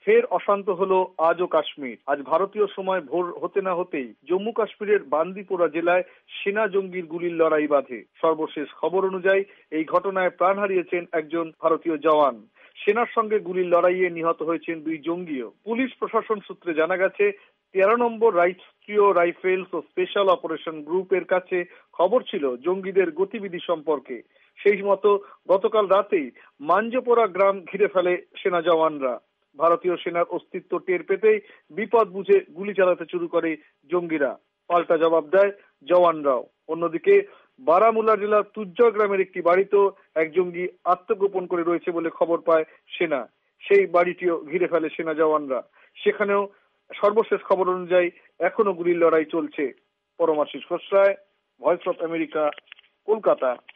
ফের অশান্ত হলো আজও কাশ্মীর। আজ ভারতীয় সময় ভোর হতে না হতেই জম্মু কাশ্মীরের বান্দিপোরা জেলায় সেনা জঙ্গির গুলির লড়াই বাধে। সর্বশেষ খবর অনুযায়ী এই ঘটনায় প্রাণ হারিয়েছেন একজন ভারতীয় জওয়ান। সেনার সঙ্গে গুলির লড়াইয়ে নিহত হয়েছেন 2 জঙ্গিও। পুলিশ প্রশাসন সূত্রে জানা গেছে 13 নম্বর রাষ্ট্রীয় রাইফেলস ও স্পেশাল অপারেশন গ্রুপের কাছে খবর ছিল জঙ্গিদের গতিবিধি সম্পর্কে। সেই মতো গতকাল রাতেই মাঞ্জপোরা গ্রাম ঘিরে ফেলে সেনা জওয়ানরা। ভারতীয় সেনার অস্তিত্ব টের পেতেই বিপদ বুঝে গুলি চালাতে শুরু করে জঙ্গিরা। পাল্টা জবাব দেয় জওয়ানরাও। অন্যদিকে বারামুল্লা জেলার তুজ্জর গ্রামের একটি বাড়িতেও এক জঙ্গি আত্মগোপন করে রয়েছে বলে খবর পায় সেনা। সেই বাড়িটিও ঘিরে ফেলে সেনা জওয়ানরা। সেখানেও সর্বশেষ খবর অনুযায়ী এখনো গুলির লড়াই চলছে। Paramashis Khosrai, voice of America, Kolkata.